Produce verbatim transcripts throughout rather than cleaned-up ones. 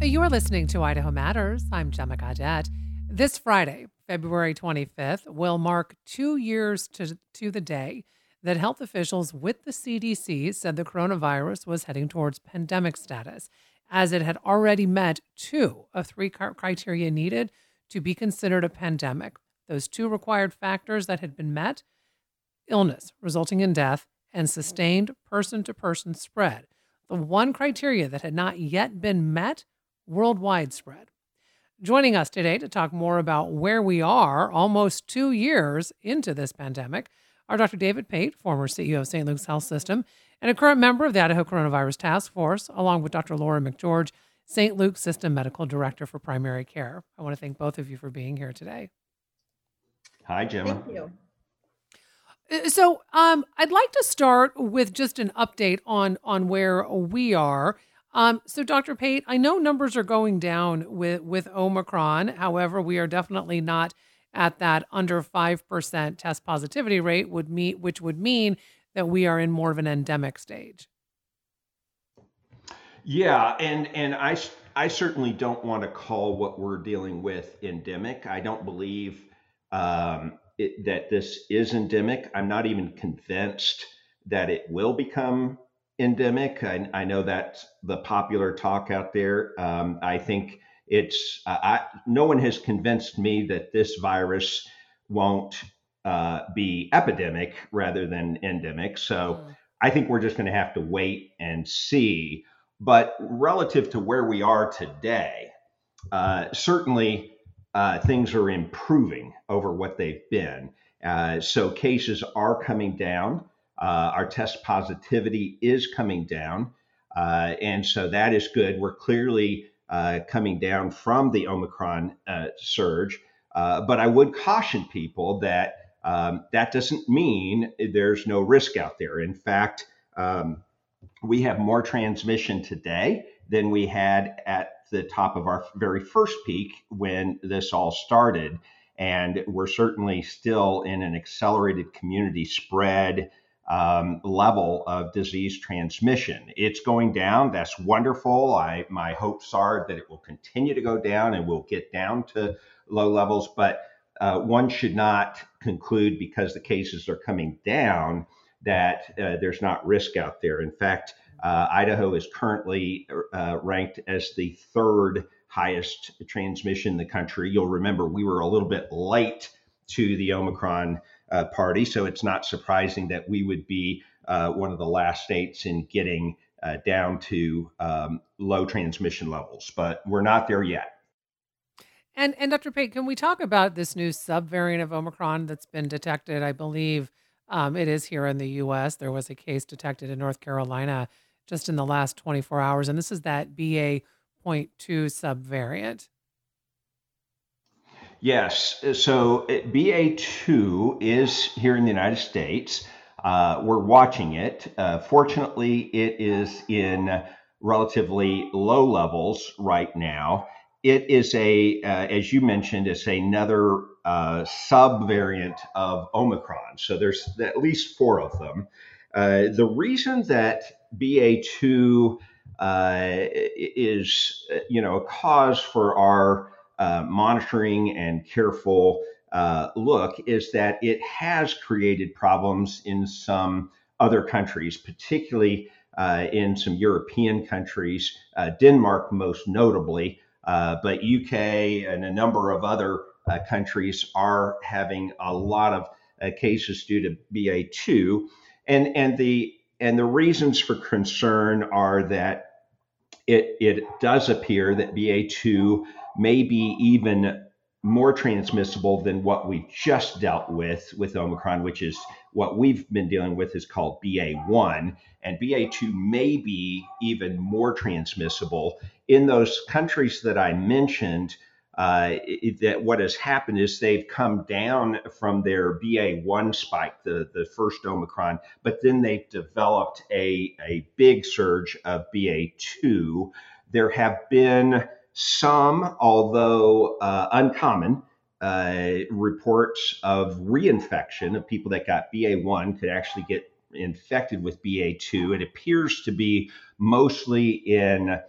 You're listening to Idaho Matters. I'm Gemma Gaudette. This Friday, February twenty-fifth, will mark two years to, to the day that health officials with the C D C said the coronavirus was heading towards pandemic status, as it had already met two of three criteria needed to be considered a pandemic. Those two required factors that had been met: illness resulting in death and sustained person-to-person spread. The one criteria that had not yet been met: worldwide spread. Joining us today to talk more about where we are almost two years into this pandemic are Doctor David Pate, former C E O of Saint Luke's Health System and a current member of the Idaho Coronavirus Task Force, along with Doctor Laura McGeorge, Saint Luke's System Medical Director for Primary Care. I want to thank both of you for being here today. Hi, Gemma. Thank you. So um, I'd like to start with just an update on, on where we are. Um, so, Doctor Pate, I know numbers are going down with, with Omicron. However, we are definitely not at that under five percent test positivity rate, would mean, which would mean that we are in more of an endemic stage. Yeah, and, and I, I certainly don't want to call what we're dealing with endemic. I don't believe um, it, that this is endemic. I'm not even convinced that it will become endemic. I, I know that's the popular talk out there. Um, I think it's, uh, I, no one has convinced me that this virus won't uh, be epidemic rather than endemic. So mm. I think we're just going to have to wait and see. But relative to where we are today, uh, certainly uh, things are improving over what they've been. Uh, so cases are coming down. Uh, our test positivity is coming down. Uh, and so that is good. We're clearly uh, coming down from the Omicron uh, surge. Uh, but I would caution people that um, that doesn't mean there's no risk out there. In fact, um, we have more transmission today than we had at the top of our very first peak when this all started. And we're certainly still in an accelerated community spread um, level of disease transmission. It's going down. That's wonderful. I, my hopes are that it will continue to go down and we'll get down to low levels. But uh, one should not conclude because the cases are coming down that uh, there's not risk out there. In fact, uh, Idaho is currently uh, ranked as the third highest transmission in the country. You'll remember we were a little bit late to the Omicron uh, party, so it's not surprising that we would be uh, one of the last states in getting uh, down to um, low transmission levels, but we're not there yet. And, and Doctor Pate, can we talk about this new subvariant of Omicron that's been detected? I believe um, it is here in the U S. There was a case detected in North Carolina just in the last twenty-four hours, and this is that B A point two subvariant. Yes. So B A two is here in the United States. Uh, we're watching it. Uh, fortunately, it is in relatively low levels right now. It is a, uh, as you mentioned, it's another uh, subvariant of Omicron. So there's at least four of them. Uh, the reason that B A two uh, is, you know, a cause for our uh, monitoring and careful uh, look is that it has created problems in some other countries, particularly uh, in some European countries, uh, Denmark most notably, uh, but U K and a number of other uh, countries are having a lot of uh, cases due to B A two. And, and the and the reasons for concern are that it it does appear that B A two may be even more transmissible than what we just dealt with with Omicron, which is what we've been dealing with is called B A one. And B A two may be even more transmissible. In those countries that I mentioned, uh, it, that what has happened is they've come down from their B A one spike, the, the first Omicron, but then they've developed a, a big surge of B A two. There have been some, although uh, uncommon, uh, reports of reinfection of people that got B A one could actually get infected with B A two. It appears to be mostly in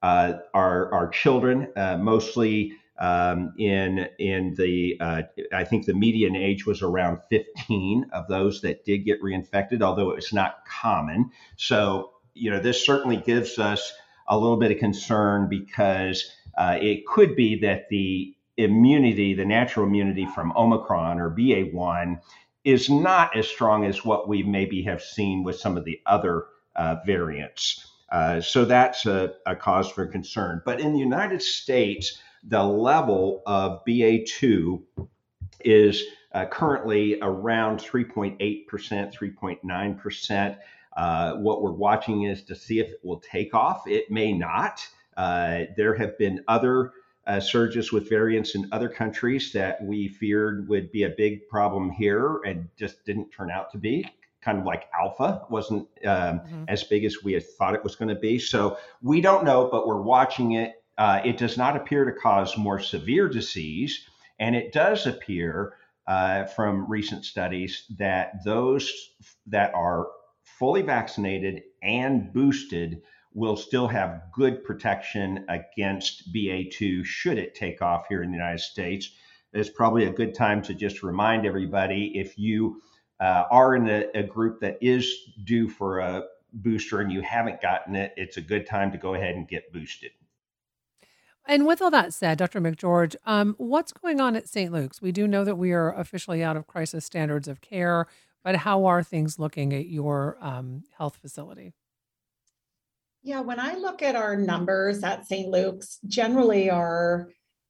uh, our our children, uh, mostly um, in in the uh, I think the median age was around fifteen of those that did get reinfected, although it was not common. So you know this certainly gives us a little bit of concern because uh, it could be that the immunity, the natural immunity from Omicron or B A one, is not as strong as what we maybe have seen with some of the other uh, variants. Uh, so that's a, a cause for concern. But in the United States, the level of B A two is uh, currently around three point eight percent, three point nine percent. Uh, what we're watching is to see if it will take off. It may not. Uh, there have been other uh, surges with variants in other countries that we feared would be a big problem here and just didn't turn out to be. Kind of like Alpha wasn't um, mm-hmm. as big as we had thought it was going to be. So we don't know, but we're watching it. Uh, it does not appear to cause more severe disease. And it does appear uh, from recent studies that those that are fully vaccinated and boosted will still have good protection against B A two should it take off here in the United States. It's probably a good time to just remind everybody, if you uh, are in a, a group that is due for a booster and you haven't gotten it, it's a good time to go ahead and get boosted. And with all that said, Doctor McGeorge, um, what's going on at Saint Luke's? We do know that we are officially out of crisis standards of care, but how are things looking at your um, health facility? Yeah, when I look at our numbers at Saint Luke's, generally our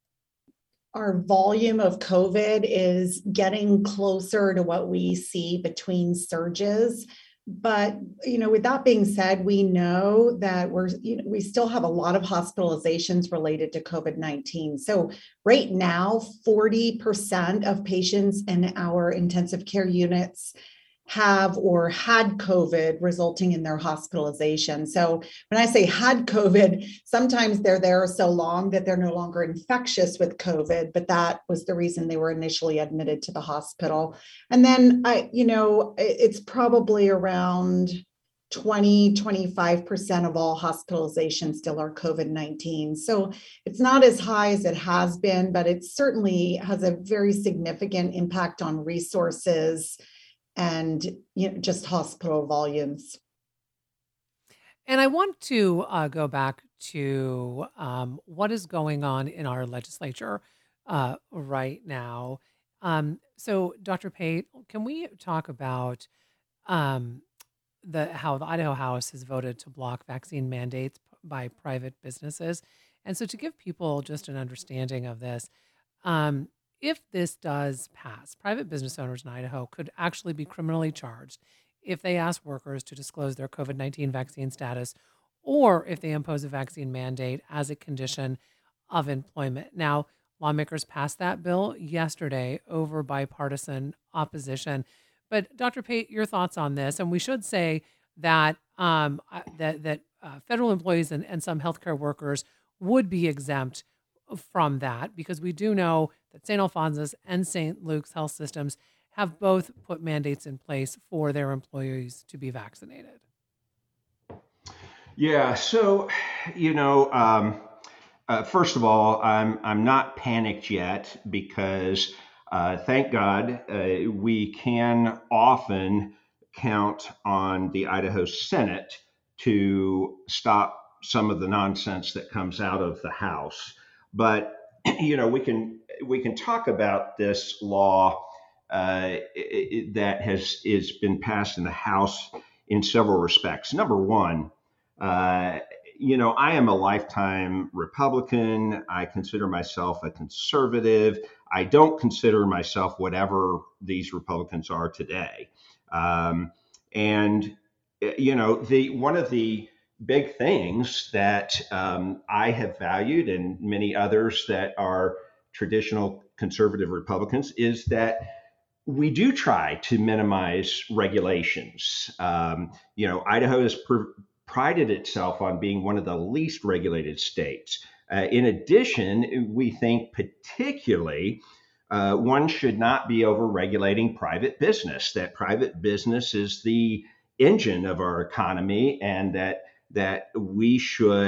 our volume of COVID is getting closer to what we see between surges. But, you know, with that being said, we know that we're, you know, we still have a lot of hospitalizations related to COVID nineteen. So right now, forty percent of patients in our intensive care units have or had COVID, resulting in their hospitalization. So when I say had COVID, sometimes they're there so long that they're no longer infectious with COVID, but that was the reason they were initially admitted to the hospital. And then I, you know, it's probably around twenty, twenty-five percent of all hospitalizations still are COVID nineteen. So it's not as high as it has been, but it certainly has a very significant impact on resources and, you know, just hospital volumes. And I want to uh, go back to um, what is going on in our legislature uh, right now. Um, so, Doctor Pate, can we talk about um, the how the Idaho House has voted to block vaccine mandates by private businesses? And so, to give people just an understanding of this, um, if this does pass, private business owners in Idaho could actually be criminally charged if they ask workers to disclose their COVID nineteen vaccine status, or if they impose a vaccine mandate as a condition of employment. Now, lawmakers passed that bill yesterday over bipartisan opposition. But Doctor Pate, your thoughts on this? And we should say that um, that that uh, federal employees and, and some healthcare workers would be exempt from that, because we do know that Saint Alphonsus and Saint Luke's health systems have both put mandates in place for their employees to be vaccinated. Yeah, so, you know, um, uh, first of all, I'm I'm not panicked yet because, uh, thank God, uh, we can often count on the Idaho Senate to stop some of the nonsense that comes out of the House. But, you know, we can we can talk about this law uh, it, that has is been passed in the House in several respects. Number one, uh, you know, I am a lifetime Republican. I consider myself a conservative. I don't consider myself whatever these Republicans are today. Um, and, you know, the one of the big things that um, I have valued, and many others that are traditional conservative Republicans, is that we do try to minimize regulations. Um, you know, Idaho has pr- prided itself on being one of the least regulated states. Uh, in addition, we think particularly uh, one should not be over-regulating private business, that private business is the engine of our economy, and that that we should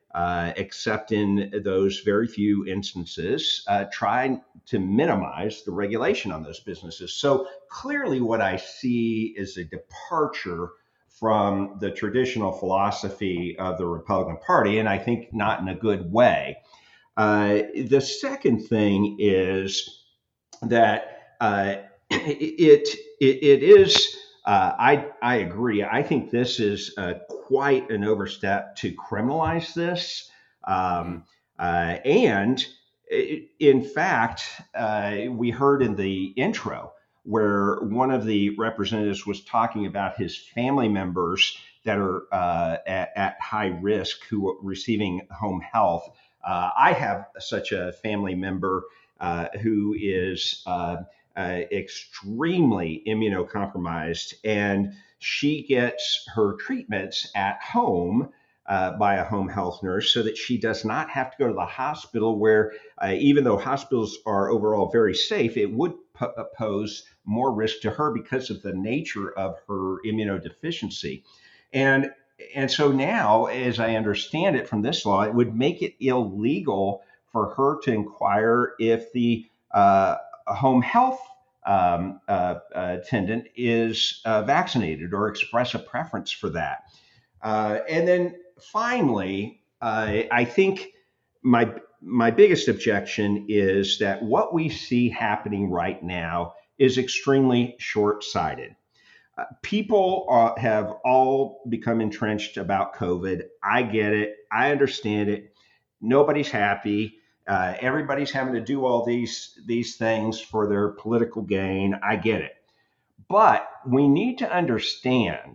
uh, except in those very few instances, uh, try to minimize the regulation on those businesses. So clearly, what I see is a departure from the traditional philosophy of the Republican Party, and I think not in a good way. Uh, the second thing is that uh, it, it it is. Uh, I I agree. I think this is uh, quite an overstep to criminalize this, um, uh, and it, in fact, uh, we heard in the intro where one of the representatives was talking about his family members that are uh, at, at high risk who are receiving home health. Uh, I have such a family member uh, who is uh, uh, extremely immunocompromised, and she gets her treatments at home uh, by a home health nurse so that she does not have to go to the hospital where, uh, even though hospitals are overall very safe, it would po- pose more risk to her because of the nature of her immunodeficiency. And and so now, as I understand it from this law, it would make it illegal for her to inquire if the uh, home health um, uh, attendant is uh, vaccinated or express a preference for that. Uh, and then finally, uh, I think my my biggest objection is that what we see happening right now is extremely short-sighted. Uh, people are, have all become entrenched about COVID. I get it. I understand it. Nobody's happy. Uh, everybody's having to do all these these things for their political gain. I get it. But we need to understand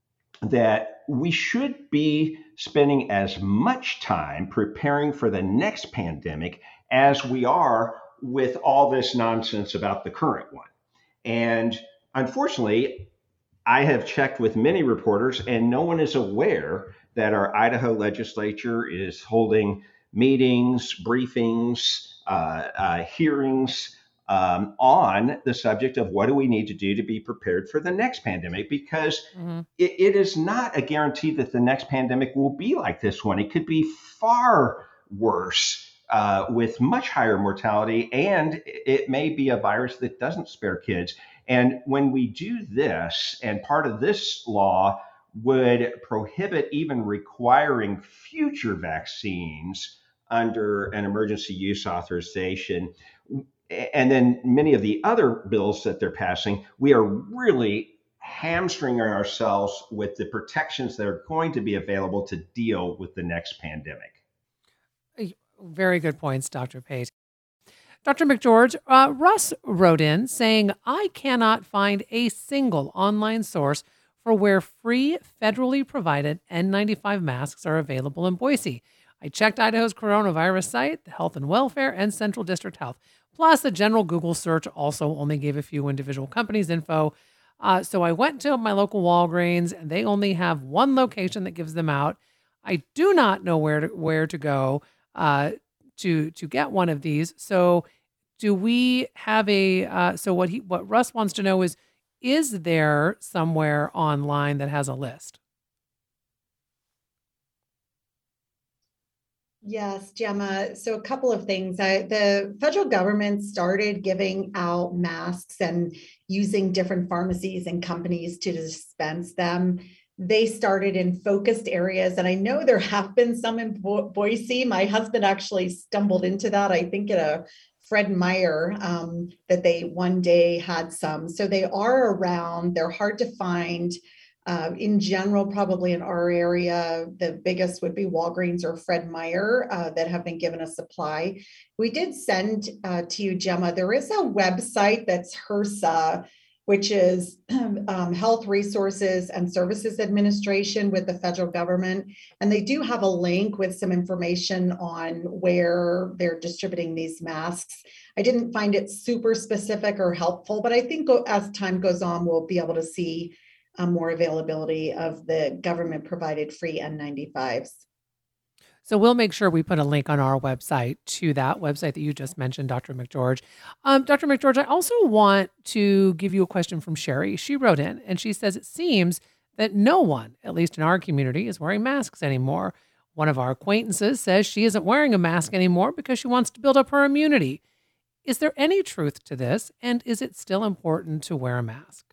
that we should be spending as much time preparing for the next pandemic as we are with all this nonsense about the current one. And unfortunately, I have checked with many reporters, and no one is aware that our Idaho legislature is holding meetings, briefings, uh, uh, hearings um, on the subject of what do we need to do to be prepared for the next pandemic, because mm-hmm. it, it is not a guarantee that the next pandemic will be like this one. It could be far worse uh, with much higher mortality, and it may be a virus that doesn't spare kids. And when we do this, and part of this law would prohibit even requiring future vaccines under an emergency use authorization, and then many of the other bills that they're passing, we are really hamstringing ourselves with the protections that are going to be available to deal with the next pandemic. Very good points, Doctor Pate. Doctor McGeorge, uh, Russ wrote in saying, I cannot find a single online source for where free federally provided N ninety-five masks are available in Boise. I checked Idaho's coronavirus site, the Health and Welfare, and Central District Health. Plus, a general Google search also only gave a few individual companies info. Uh, so I went to my local Walgreens, and they only have one location that gives them out. I do not know where to, where to go uh, to to get one of these. So do we have a, uh, so what he what Russ wants to know is, is there somewhere online that has a list? Yes, Gemma. So a couple of things. I, the federal government started giving out masks and using different pharmacies and companies to dispense them. They started in focused areas, and I know there have been some in Bo- Boise. My husband actually stumbled into that, I think at a Fred Meyer, um, that they one day had some. So they are around. They're hard to find. Uh, in general, probably in our area, the biggest would be Walgreens or Fred Meyer uh, that have been given a supply. We did send uh, to you, Gemma, there is a website that's HRSA, which is um, Health Resources and Services Administration with the federal government. And they do have a link with some information on where they're distributing these masks. I didn't find it super specific or helpful, but I think as time goes on, we'll be able to see Um, more availability of the government provided free N ninety-fives. So we'll make sure we put a link on our website to that website that you just mentioned, Doctor McGeorge. Um, Doctor McGeorge, I also want to give you a question from Sherry. She wrote in and she says, it seems that no one, at least in our community, is wearing masks anymore. One of our acquaintances says she isn't wearing a mask anymore because she wants to build up her immunity. Is there any truth to this? And is it still important to wear a mask?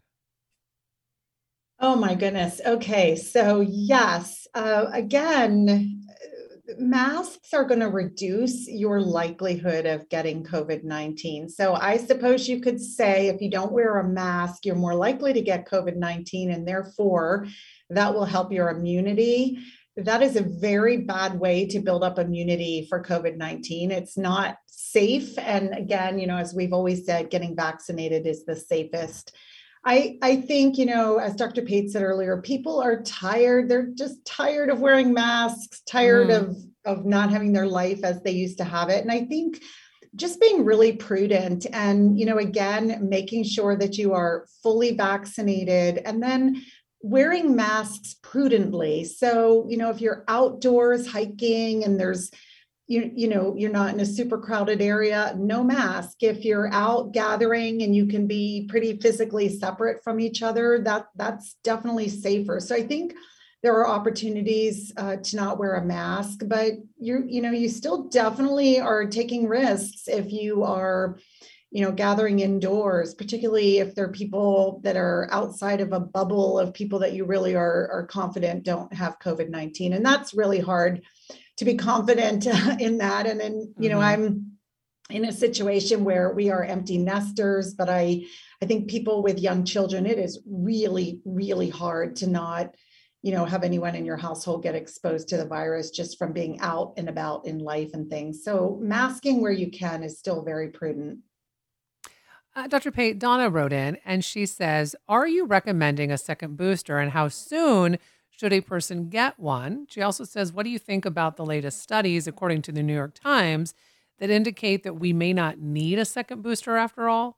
Oh my goodness. Okay. So yes, uh, again, masks are going to reduce your likelihood of getting COVID nineteen. So I suppose you could say if you don't wear a mask, you're more likely to get COVID nineteen, and therefore that will help your immunity. That is a very bad way to build up immunity for COVID nineteen. It's not safe. And again, you know, as we've always said, getting vaccinated is the safest. I, I think, you know, as Doctor Pate said earlier, people are tired. They're just tired of wearing masks, tired mm. of, of not having their life as they used to have it. And I think just being really prudent and, you know, again, making sure that you are fully vaccinated and then wearing masks prudently. So, you know, if you're outdoors hiking and there's you you know, you're not in a super crowded area, no mask. If you're out gathering and you can be pretty physically separate from each other, that that's definitely safer. So I think there are opportunities uh, to not wear a mask, but you you know, you still definitely are taking risks if you are, you know, gathering indoors, particularly if there are people that are outside of a bubble of people that you really are, are confident don't have COVID nineteen. And that's really hard to be confident in that. And then, you know, mm-hmm. I'm in a situation where we are empty nesters, but I, I think people with young children, it is really, really hard to not, you know, have anyone in your household get exposed to the virus just from being out and about in life and things. So masking where you can is still very prudent. Uh, Doctor Pate, Donna wrote in and she says, are you recommending a second booster and how soon should a person get one? She also says, what do you think about the latest studies, according to the New York Times, that indicate that we may not need a second booster after all?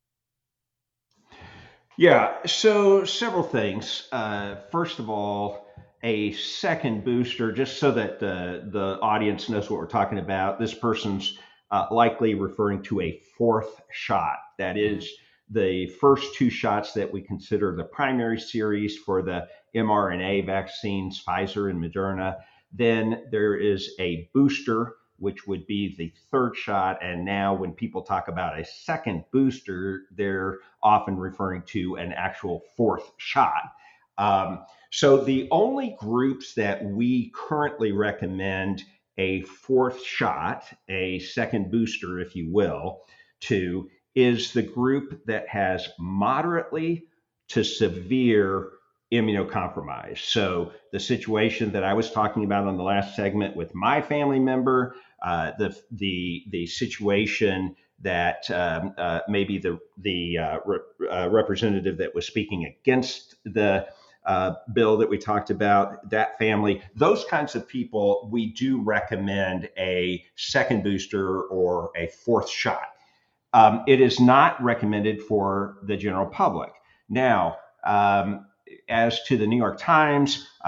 Yeah, so several things. Uh, first of all, a second booster, just so that the, the audience knows what we're talking about, this person's uh, likely referring to a fourth shot. That is the first two shots that we consider the primary series for the mRNA vaccines, Pfizer and Moderna. Then there is a booster, which would be the third shot. And now when people talk about a second booster, they're often referring to an actual fourth shot. Um, so the only groups that we currently recommend a fourth shot, a second booster, if you will, to is the group that has moderately to severe immunocompromised. So the situation that I was talking about on the last segment with my family member, uh, the the the situation that um, uh, maybe the the uh, re- uh, representative that was speaking against the uh, bill that we talked about, that family, those kinds of people, we do recommend a second booster or a fourth shot. Um, it is not recommended for the general public. Now, um, as to the New York Times, uh,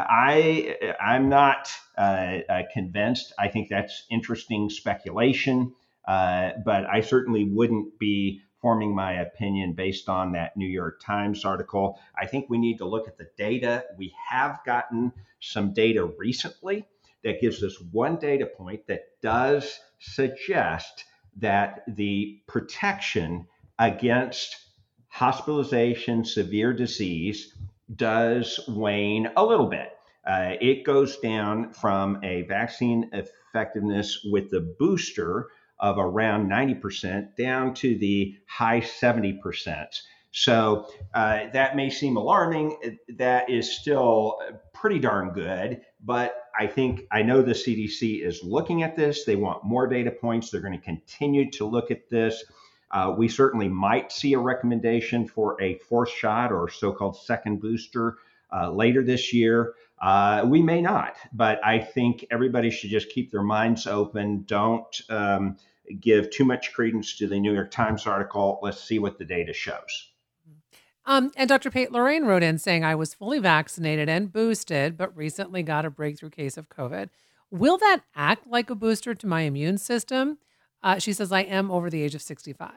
I I'm not uh, uh, convinced. I think that's interesting speculation, uh, but I certainly wouldn't be forming my opinion based on that New York Times article. I think we need to look at the data. We have gotten some data recently that gives us one data point that does suggest that the protection against hospitalization, severe disease does wane a little bit. Uh, it goes down from a vaccine effectiveness with the booster of around ninety percent down to the high seventy percent. So uh, that may seem alarming. That is still pretty darn good, but I think I know the C D C is looking at this. They want more data points. They're going to continue to look at this. Uh, we certainly might see a recommendation for a fourth shot or so-called second booster uh, later this year. Uh, we may not, but I think everybody should just keep their minds open. Don't um, give too much credence to the New York Times article. Let's see what the data shows. Um, and Doctor Pate, Lorraine wrote in saying, I was fully vaccinated and boosted, but recently got a breakthrough case of COVID. Will that act like a booster to my immune system? Uh, she says, I am over the age of sixty-five.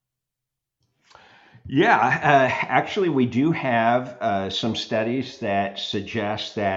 Yeah, uh, actually, we do have uh, some studies that suggest that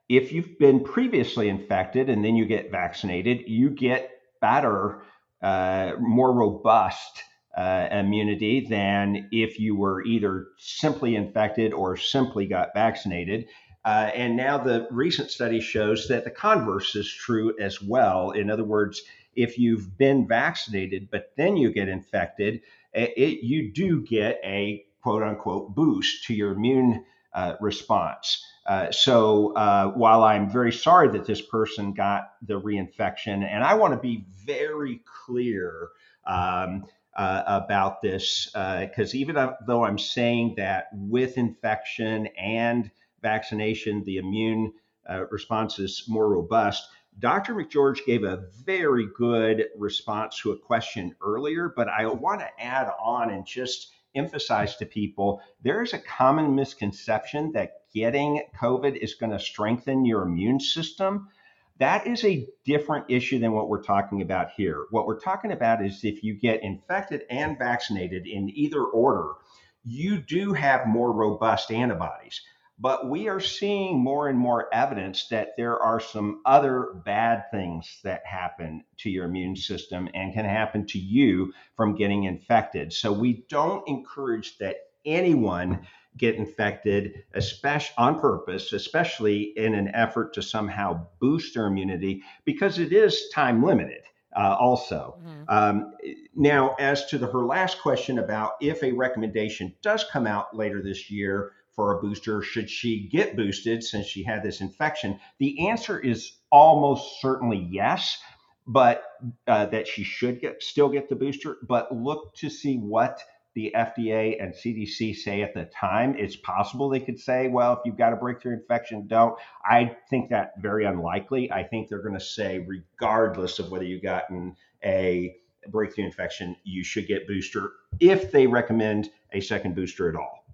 if you've been previously infected and then you get vaccinated, you get better, uh, more robust uh, immunity than if you were either simply infected or simply got vaccinated. Uh, and now the recent study shows that the converse is true as well. In other words, if you've been vaccinated, but then you get infected, it, you do get a quote unquote boost to your immune uh, response. Uh, so uh, while I'm very sorry that this person got the reinfection, and I want to be very clear um, uh, about this, because uh, even though I'm saying that with infection and vaccination, the immune uh, response is more robust, Doctor McGeorge gave a very good response to a question earlier, but I want to add on and just emphasize to people there is a common misconception that getting COVID is going to strengthen your immune system. That is a different issue than what we're talking about here. What we're talking about is if you get infected and vaccinated in either order, you do have more robust antibodies. But we are seeing more and more evidence that there are some other bad things that happen to your immune system and can happen to you from getting infected. So we don't encourage that anyone get infected, especially on purpose, especially in an effort to somehow boost their immunity, because it is time limited. Uh, also, mm-hmm. um, now as to the, her last question about if a recommendation does come out later this year for a booster, should she get boosted since she had this infection? The answer is almost certainly yes, but uh, that she should get still get the booster. But look to see what the F D A and C D C say at the time. It's possible they could say, well, if you've got a breakthrough infection, don't. I think that very unlikely. I think they're going to say, regardless of whether you've gotten a breakthrough infection, you should get booster if they recommend a second booster at all.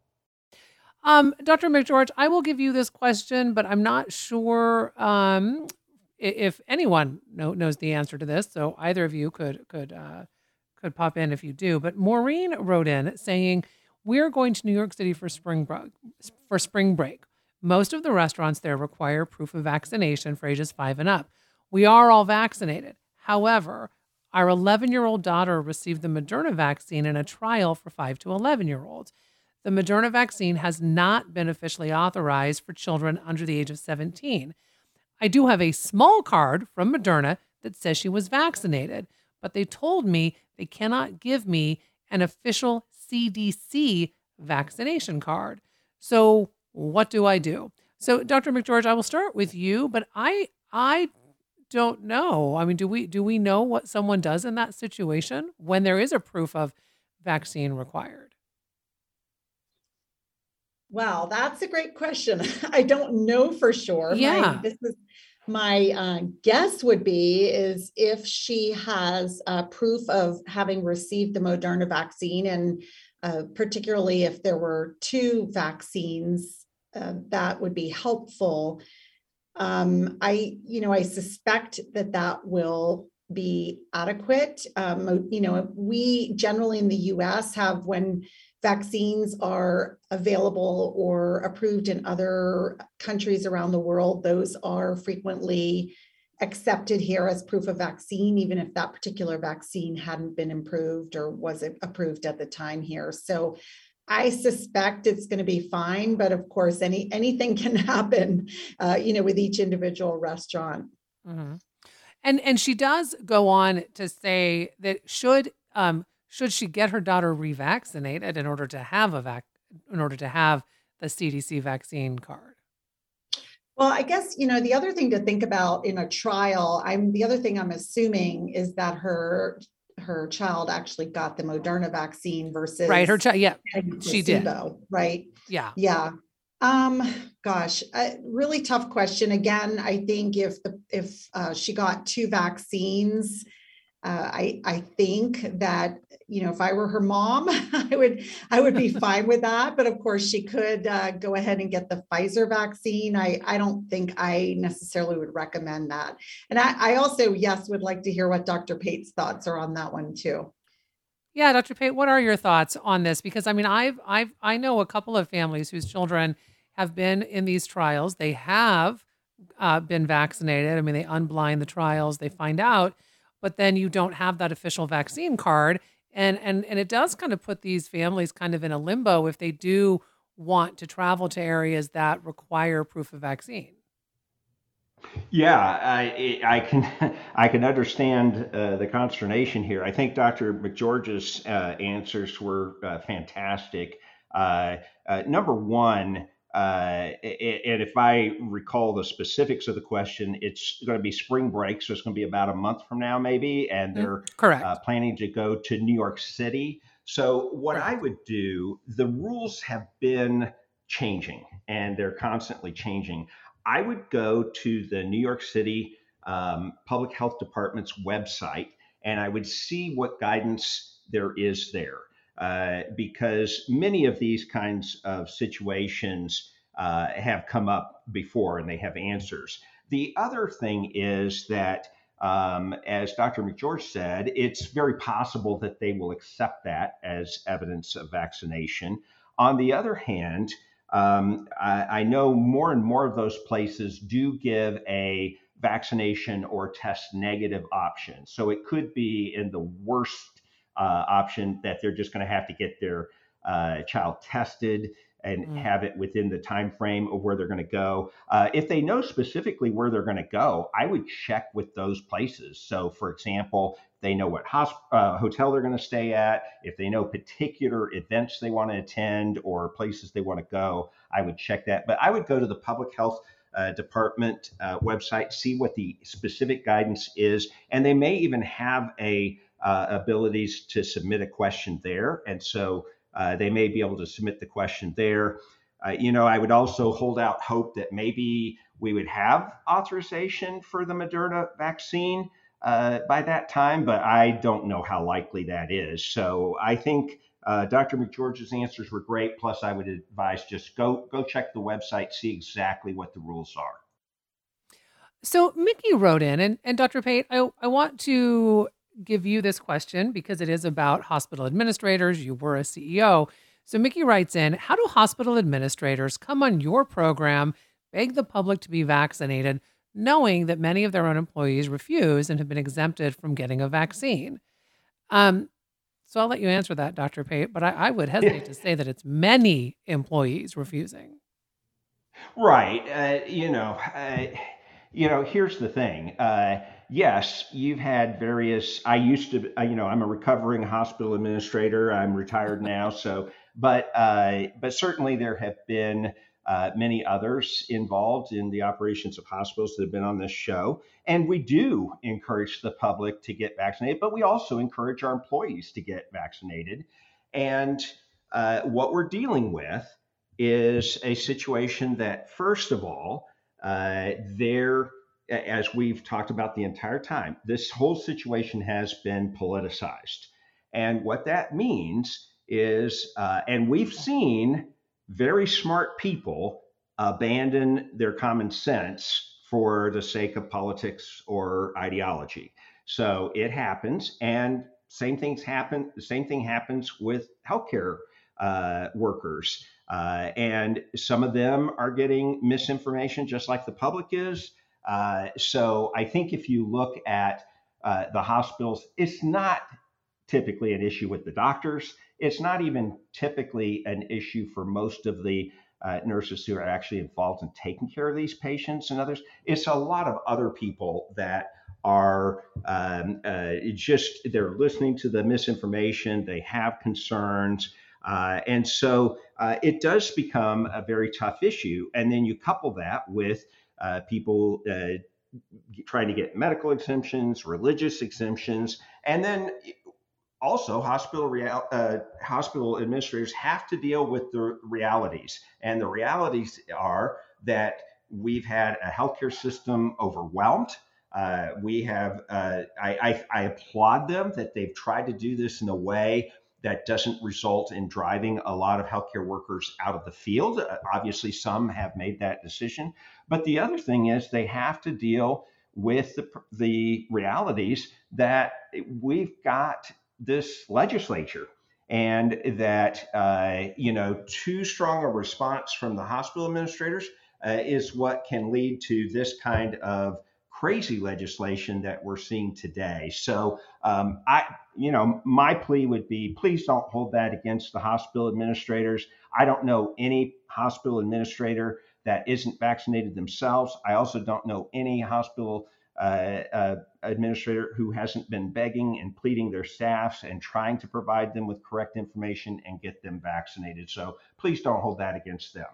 Um, Doctor McGeorge, I will give you this question, but I'm not sure um, if anyone know, knows the answer to this. So either of you could could uh, could pop in if you do. But Maureen wrote in saying, "We're going to New York City for spring break. For spring break, most of the restaurants there require proof of vaccination for ages five and up. We are all vaccinated. However, our eleven-year-old daughter received the Moderna vaccine in a trial for five to eleven-year-olds. The Moderna vaccine has not been officially authorized for children under the age of seventeen. I do have a small card from Moderna that says she was vaccinated, but they told me they cannot give me an official C D C vaccination card. So what do I do?" So Doctor McGeorge, I will start with you, but I I don't know. I mean, do we do we know what someone does in that situation when there is a proof of vaccine required? Wow, that's a great question. I don't know for sure. Yeah. My, this is my uh, guess would be is if she has uh, proof of having received the Moderna vaccine, and uh, particularly if there were two vaccines, uh, that would be helpful. Um, I, you know, I suspect that that will be adequate. Um, you know, we generally in the U S have, when vaccines are available or approved in other countries around the world, those are frequently accepted here as proof of vaccine, even if that particular vaccine hadn't been improved or wasn't approved at the time here. So I suspect it's going to be fine, but of course, any anything can happen, uh, you know, with each individual restaurant. Mm-hmm. And and she does go on to say that should um, should she get her daughter revaccinated in order to have a vac in order to have the C D C vaccine card? Well, I guess, you know, the other thing to think about in a trial, I'm the other thing I'm assuming is that her her child actually got the Moderna vaccine versus right. Her child, yeah, placebo, she did. Right. Yeah. Yeah. Um, gosh, a really tough question. Again, I think if the if uh, she got two vaccines, uh, I I think that, you know, if I were her mom, I would I would be fine with that. But of course, she could uh, go ahead and get the Pfizer vaccine. I I don't think I necessarily would recommend that. And I, I also, yes, would like to hear what Doctor Pate's thoughts are on that one too. Yeah, Doctor Pate, what are your thoughts on this? Because I mean, I've I've I know a couple of families whose children have been in these trials. They have uh, been vaccinated. I mean, they unblind the trials, they find out, but then you don't have that official vaccine card. And, and, and it does kind of put these families kind of in a limbo if they do want to travel to areas that require proof of vaccine. Yeah, I I can I can understand uh, the consternation here. I think Doctor McGeorge's uh, answers were uh, fantastic. Uh, uh, number one, uh, and if I recall the specifics of the question, it's going to be spring break, so it's going to be about a month from now, maybe, and Mm, they're uh, correct. planning to go to New York City. So what I Correct. would do, the rules have been changing, and they're constantly changing. I would go to the New York City um, Public Health Department's website and I would see what guidance there is there. Uh, because many of these kinds of situations uh, have come up before and they have answers. The other thing is that, um, as Doctor McGeorge said, it's very possible that they will accept that as evidence of vaccination. On the other hand, um, I, I know more and more of those places do give a vaccination or test negative option. So it could be in the worst uh, option that they're just going to have to get their uh, child tested and Mm. have it within the time frame of where they're going to go. Uh, if they know specifically where they're going to go, I would check with those places. So, for example, they know what hosp- uh, hotel they're going to stay at, if they know particular events they want to attend or places they want to go, I would check that. But I would go to the public health uh, department uh, website, see what the specific guidance is, and they may even have a uh, abilities to submit a question there. And so uh, they may be able to submit the question there. Uh, you know, I would also hold out hope that maybe we would have authorization for the Moderna vaccine uh, by that time, but I don't know how likely that is. So I think uh, Doctor McGeorge's answers were great. Plus, I would advise just go go check the website, see exactly what the rules are. So Mickey wrote in, and, and Doctor Pate, I, I want to give you this question because it is about hospital administrators. You were a C E O. So Mickey writes in, how do hospital administrators come on your program, beg the public to be vaccinated, knowing that many of their own employees refuse and have been exempted from getting a vaccine? Um, so I'll let you answer that, Doctor Pate, but I, I would hesitate to say that it's many employees refusing. Right. Uh, you know, uh, you know, here's the thing. Uh, yes, you've had various. I used to, uh, you know, I'm a recovering hospital administrator. I'm retired now, so, but, uh, but certainly there have been uh, many others involved in the operations of hospitals that have been on this show, and we do encourage the public to get vaccinated, but we also encourage our employees to get vaccinated, and uh, what we're dealing with is a situation that, first of all, uh, there, as we've talked about the entire time, this whole situation has been politicized. And what that means is, uh, and we've seen very smart people abandon their common sense for the sake of politics or ideology. So it happens, and same things happen. The same thing happens with healthcare uh, workers. Uh, and some of them are getting misinformation just like the public is. Uh, so I think if you look at uh, the hospitals, it's not typically an issue with the doctors. It's not even typically an issue for most of the uh, nurses who are actually involved in taking care of these patients and others. It's a lot of other people that are um, uh, just, they're listening to the misinformation, they have concerns. Uh, and so uh, it does become a very tough issue. And then you couple that with uh, people uh, trying to get medical exemptions, religious exemptions, and then also hospital real, uh, hospital administrators have to deal with the realities. And the realities are that we've had a healthcare system overwhelmed. Uh, we have, uh, I, I, I applaud them that they've tried to do this in a way that doesn't result in driving a lot of healthcare workers out of the field. Uh, obviously, some have made that decision. But the other thing is they have to deal with the, the realities that we've got this legislature and that, uh, you know, too strong a response from the hospital administrators uh, is what can lead to this kind of crazy legislation that we're seeing today. So um, I, you know, my plea would be, please don't hold that against the hospital administrators. I don't know any hospital administrator that isn't vaccinated themselves. I also don't know any hospital uh, uh, administrator who hasn't been begging and pleading their staffs and trying to provide them with correct information and get them vaccinated. So please don't hold that against them.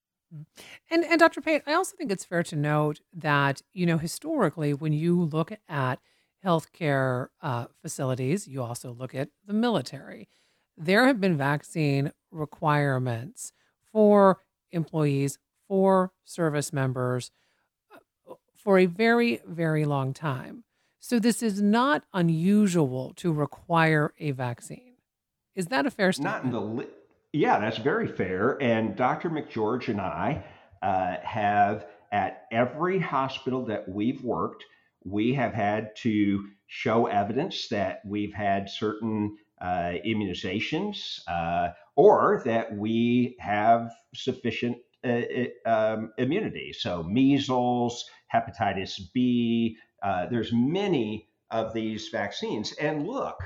And and Doctor Pate, I also think it's fair to note that, you know, historically, when you look at healthcare uh, facilities, you also look at the military. There have been vaccine requirements for employees, for service members, uh, for a very, very long time. So this is not unusual to require a vaccine. Is that a fair Not in statement? the li- Yeah, that's very fair. And Doctor McGeorge and I uh, have at every hospital that we've worked, we have had to show evidence that we've had certain uh, immunizations uh, or that we have sufficient uh, um, immunity. So measles, hepatitis B, uh, there's many of these vaccines. And look,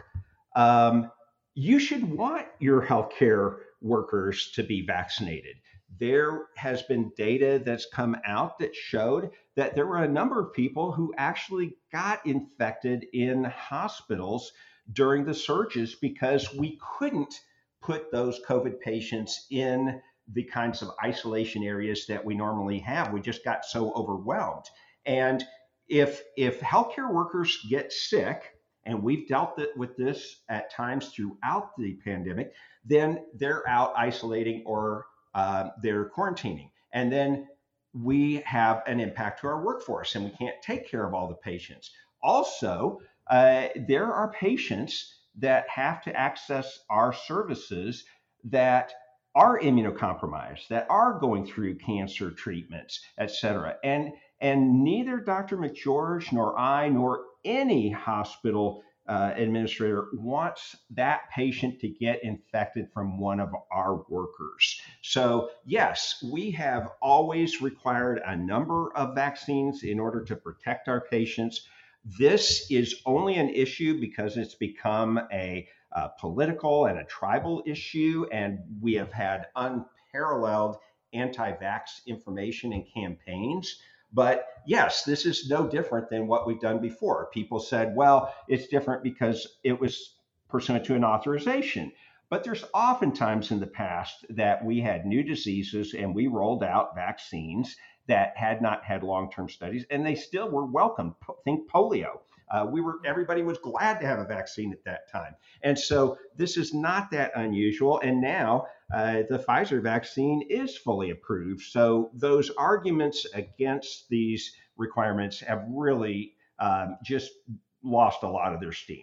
um, you should want your healthcare workers to be vaccinated. There has been data that's come out that showed that there were a number of people who actually got infected in hospitals during the surges because we couldn't put those COVID patients in the kinds of isolation areas that we normally have. We just got so overwhelmed. And if if healthcare workers get sick, and we've dealt with this at times throughout the pandemic, then they're out isolating or uh, they're quarantining. And then we have an impact to our workforce and we can't take care of all the patients. Also, uh, there are patients that have to access our services that are immunocompromised, that are going through cancer treatments, et cetera. And and neither Doctor McGeorge nor I nor any hospital uh, administrator wants that patient to get infected from one of our workers. So, yes, we have always required a number of vaccines in order to protect our patients. This is only an issue because it's become a, uh political and a tribal issue, and we have had unparalleled anti vax information and campaigns. But yes, this is no different than what we've done before. People said, well, it's different because it was pursuant to an authorization. But there's oftentimes in the past that we had new diseases and we rolled out vaccines that had not had long-term studies, and they still were welcome. Think polio. Uh, we were everybody was glad to have a vaccine at that time, and so this is not that unusual. And now uh, the Pfizer vaccine is fully approved. So those arguments against these requirements have really um, just lost a lot of their steam.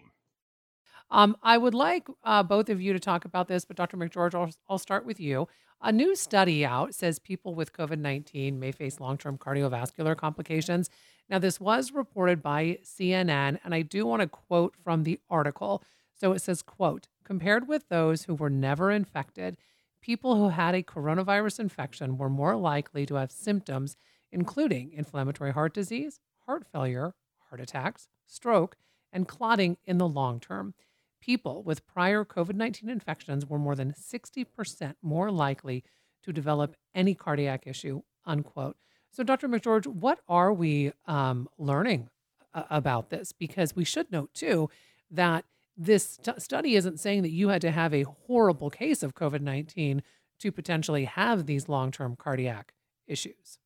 Um, I would like uh, both of you to talk about this, but Doctor McGeorge, I'll, I'll start with you. A new study out says people with COVID nineteen may face long term cardiovascular complications. Now, this was reported by C N N, and I do want to quote from the article. So it says, quote, compared with those who were never infected, people who had a coronavirus infection were more likely to have symptoms, including inflammatory heart disease, heart failure, heart attacks, stroke, and clotting in the long term. People with prior COVID nineteen infections were more than sixty percent more likely to develop any cardiac issue, unquote. So, Doctor McGeorge, what are we um, learning uh, about this? Because we should note, too, that this st- study isn't saying that you had to have a horrible case of COVID nineteen to potentially have these long-term cardiac issues.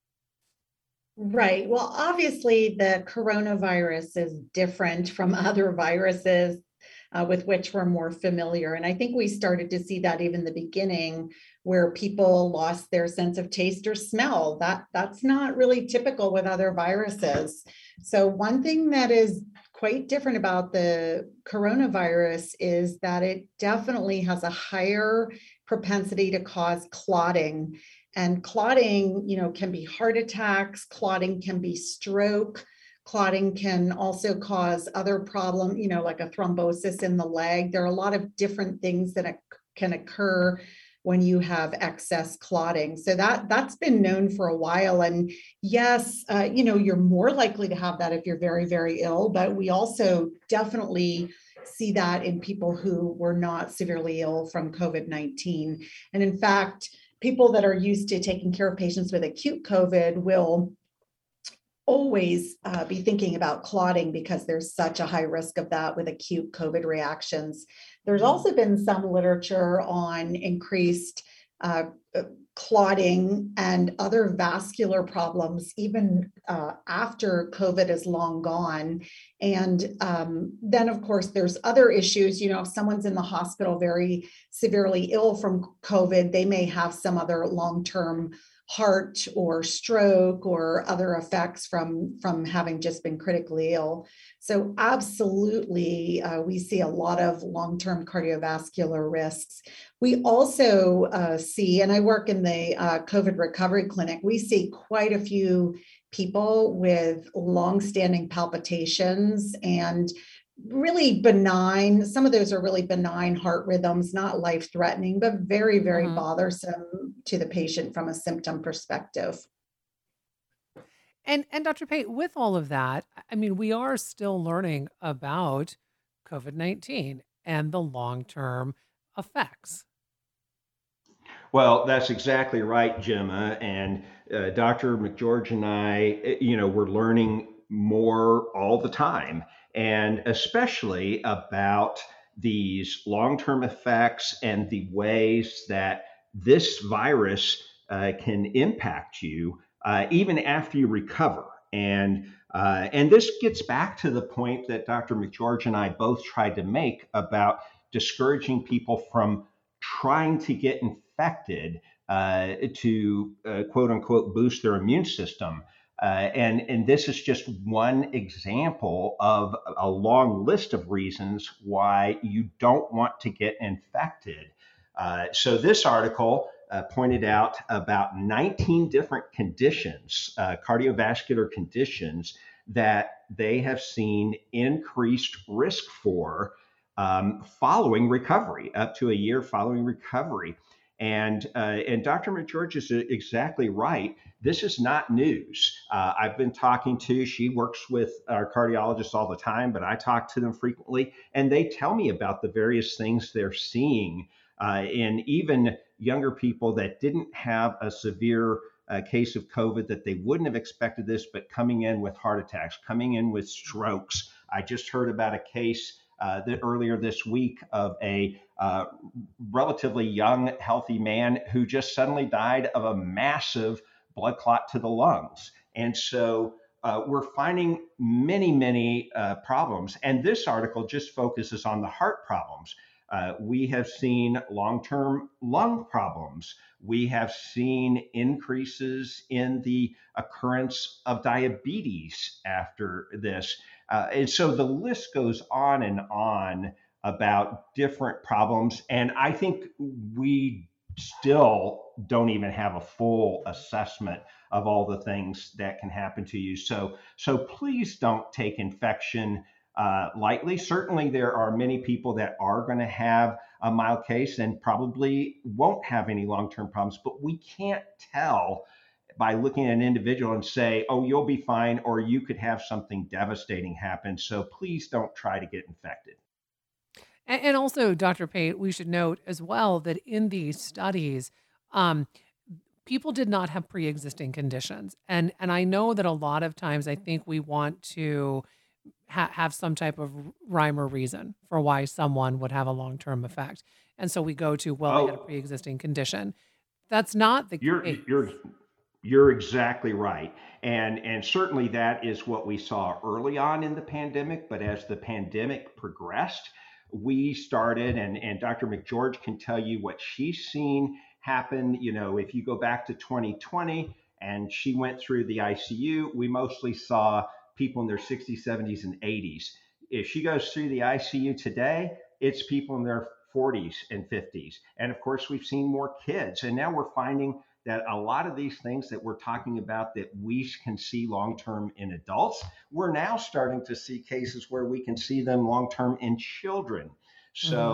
Right. Well, obviously, the coronavirus is different from other viruses uh, with which we're more familiar. And I think we started to see that even in the beginning, where people lost their sense of taste or smell. That that's not really typical with other viruses. So one thing that is quite different about the coronavirus is that it definitely has a higher propensity to cause clotting. And clotting, you know, can be heart attacks, clotting can be stroke, clotting can also cause other problem, you know, like a thrombosis in the leg. There are a lot of different things that can occur when you have excess clotting. So that that's been known for a while. And yes, uh, you know, you're more likely to have that if you're very, very ill, but we also definitely see that in people who were not severely ill from COVID nineteen. And in fact, people that are used to taking care of patients with acute COVID will always uh, be thinking about clotting because there's such a high risk of that with acute COVID reactions. There's also been some literature on increased uh, clotting and other vascular problems, even uh, after COVID is long gone. And um, then, of course, there's other issues. You know, if someone's in the hospital very severely ill from COVID, they may have some other long-term heart or stroke or other effects from, from having just been critically ill. So absolutely, uh, we see a lot of long-term cardiovascular risks. We also uh, see, and I work in the uh, COVID recovery clinic, we see quite a few people with long-standing palpitations and really benign. Some of those are really benign heart rhythms, not life-threatening, but very, very Mhm. bothersome to the patient from a symptom perspective. And and Doctor Pate, with all of that, I mean, we are still learning about COVID nineteen and the long-term effects. Well, that's exactly right, Gemma. And uh, Doctor McGeorge and I, eh, you know, we're learning more all the time, and especially about these long term effects and the ways that this virus uh, can impact you uh, even after you recover. And uh, and this gets back to the point that Doctor McGeorge and I both tried to make about discouraging people from trying to get infected uh, to uh, quote unquote boost their immune system. Uh, and, and this is just one example of a long list of reasons why you don't want to get infected. Uh, so this article uh, pointed out about nineteen different conditions, uh, cardiovascular conditions, that they have seen increased risk for um, following recovery, up to a year following recovery. And uh, and Doctor McGeorge is exactly right. This is not news. Uh, I've been talking to, she works with our cardiologists all the time, but I talk to them frequently, and they tell me about the various things they're seeing uh, in even younger people that didn't have a severe uh, case of COVID, that they wouldn't have expected this, but coming in with heart attacks, coming in with strokes. I just heard about a case uh, the, earlier this week of a uh, relatively young, healthy man who just suddenly died of a massive blood clot to the lungs. And so uh, we're finding many, many uh, problems. And this article just focuses on the heart problems. Uh, we have seen long-term lung problems. We have seen increases in the occurrence of diabetes after this. Uh, and so the list goes on and on about different problems. And I think we still don't even have a full assessment of all the things that can happen to you. So, so please don't take infection uh, lightly. Certainly, there are many people that are going to have a mild case and probably won't have any long-term problems, but we can't tell by looking at an individual and say, oh, you'll be fine, or you could have something devastating happen. So please don't try to get infected. And, and also, Doctor Pate, we should note as well that in these studies, um, people did not have pre-existing conditions. And, and I know that a lot of times I think we want to ha- have some type of rhyme or reason for why someone would have a long-term effect. And so we go to, well, they had a Oh, pre-existing condition. That's not the you're case. you're you're exactly right. And and certainly that is what we saw early on in the pandemic, but as the pandemic progressed, we started, and and Doctor McGeorge can tell you what she's seen happen. You know, if you go back to twenty twenty and she went through the I C U, we mostly saw people in their sixties, seventies, and eighties. If she goes through the I C U today, it's people in their forties and fifties. And of course, we've seen more kids. And now we're finding that a lot of these things that we're talking about that we can see long term in adults, we're now starting to see cases where we can see them long term in children. Mhm. So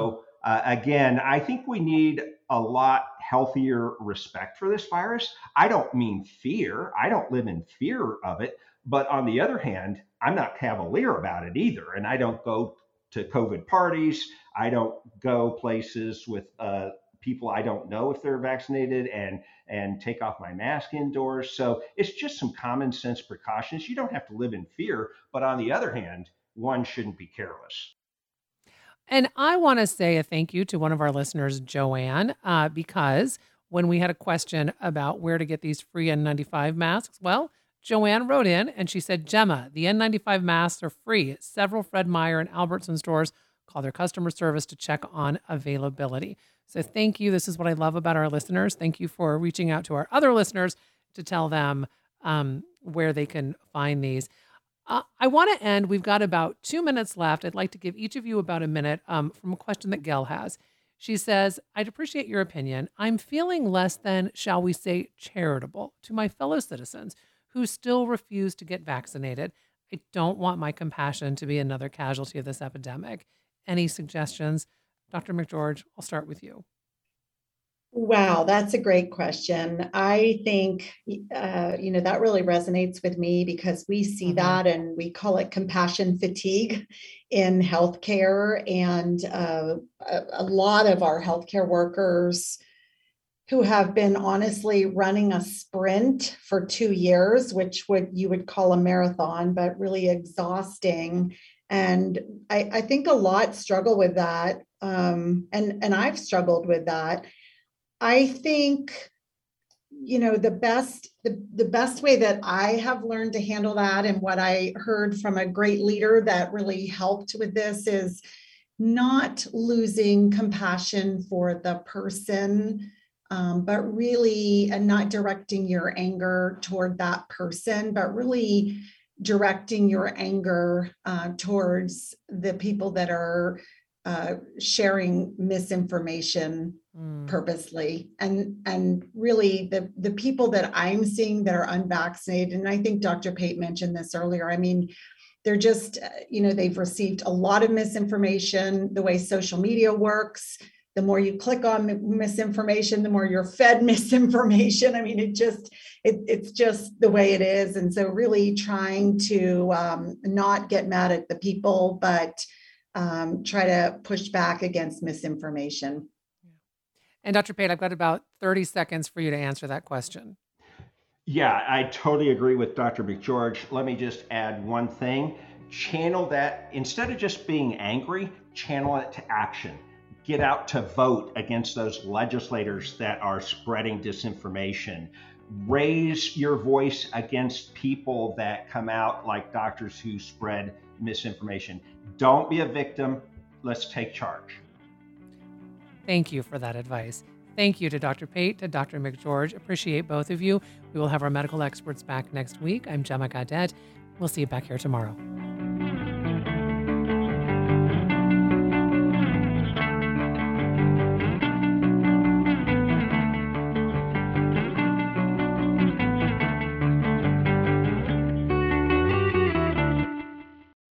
Uh, again, I think we need a lot healthier respect for this virus. I don't mean fear. I don't live in fear of it. But on the other hand, I'm not cavalier about it either. And I don't go to COVID parties. I don't go places with uh, people I don't know if they're vaccinated and and take off my mask indoors. So it's just some common sense precautions. You don't have to live in fear. But on the other hand, one shouldn't be careless. And I want to say a thank you to one of our listeners, Joanne, uh, because when we had a question about where to get these free N ninety-five masks, well, Joanne wrote in and she said, Gemma, the N ninety-five masks are free at several Fred Meyer and Albertson stores. Call their customer service to check on availability. So thank you. This is what I love about our listeners. Thank you for reaching out to our other listeners to tell them um, where they can find these. Uh, I want to end. We've got about two minutes left. I'd like to give each of you about a minute um, from a question that Gail has. She says, I'd appreciate your opinion. I'm feeling less than, shall we say, charitable to my fellow citizens who still refuse to get vaccinated. I don't want my compassion to be another casualty of this epidemic. Any suggestions? Doctor McGeorge, I'll start with you. Wow, that's a great question. I think, uh, you know, that really resonates with me because we see mm-hmm. that and we call it compassion fatigue in healthcare. And uh, a, a lot of our healthcare workers who have been honestly running a sprint for two years, which would you would call a marathon, but really exhausting. And I, I think a lot struggle with that. Um, and, and I've struggled with that. I think, you know, the best, the, the best way that I have learned to handle that and what I heard from a great leader that really helped with this is not losing compassion for the person, um, but really, and not directing your anger toward that person, but really directing your anger uh, towards the people that are uh, sharing misinformation mm. purposely. And, and really the, the people that I'm seeing that are unvaccinated, and I think Doctor Pate mentioned this earlier, I mean, they're just, you know, they've received a lot of misinformation, the way social media works. The more you click on misinformation, the more you're fed misinformation. I mean, it just, it, it's just the way it is. And so really trying to um, not get mad at the people, but um, try to push back against misinformation. And Doctor Pate, I've got about thirty seconds for you to answer that question. Yeah, I totally agree with Doctor McGeorge. Let me just add one thing. Channel that, instead of just being angry, channel it to action. Get out to vote against those legislators that are spreading disinformation. Raise your voice against people that come out like doctors who spread misinformation. Don't be a victim. Let's take charge. Thank you for that advice. Thank you to Doctor Pate, to Doctor McGeorge. Appreciate both of you. We will have our medical experts back next week. I'm Gemma Gadet. We'll see you back here tomorrow.